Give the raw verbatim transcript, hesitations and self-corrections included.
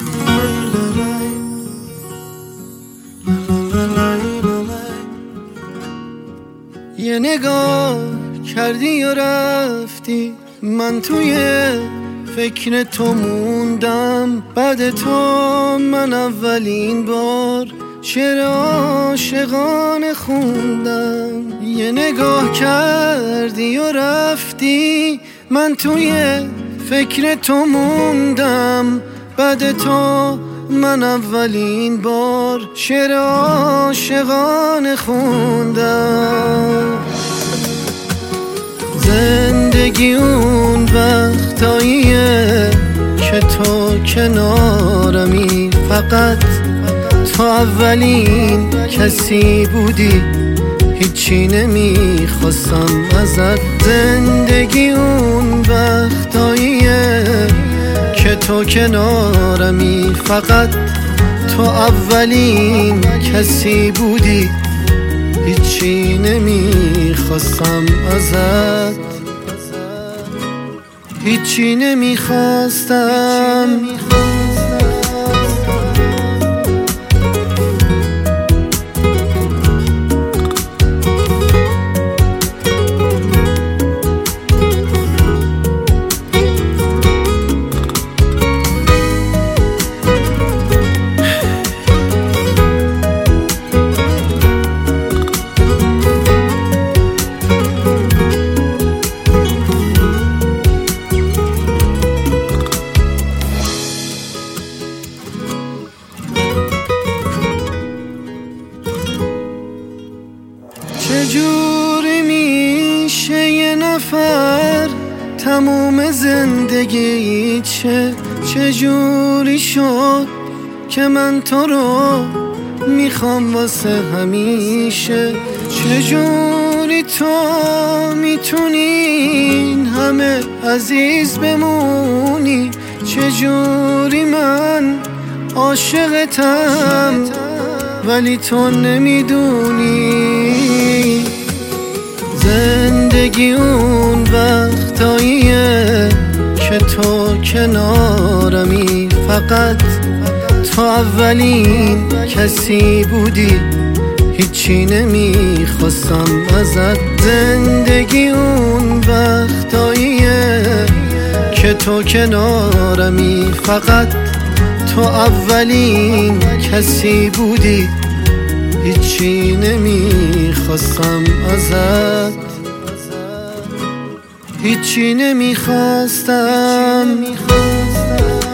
یه نگاه کردی و رفتی، من توی فکر تو موندم. بعد تو من اولین بار شعر عاشقانه خوندم. یه نگاه کردی و رفتی، من توی فکر تو موندم. بعد تو من اولین بار شعر عاشقانه خوندم. زندگی اون وقتاییه که تو کنارمی، فقط تو اولین کسی بودی، هیچی نمیخواستم ازت. زندگی اون وقتاییه که تو کنارمی، فقط تو اولین کسی بودی، هیچی نمیخواستم ازت، هیچی نمیخواستم. چجوری میشه یه نفر تموم زندگی چه؟ چجوری شد که من تو رو میخوام واسه همیشه؟ چجوری تو میتونی این همه عزیز بمونی؟ چجوری من عاشقتم ولی تو نمیدونی؟ زندگی اون وقتاییه که تو کنارمی، فقط تو اولین کسی بودی، هیچی نمیخواستم ازت. زندگی اون وقتاییه که تو کنارمی، فقط تو اولین کسی بودی، هیچی نمیخواستم ازت، هیچی نمیخواستم.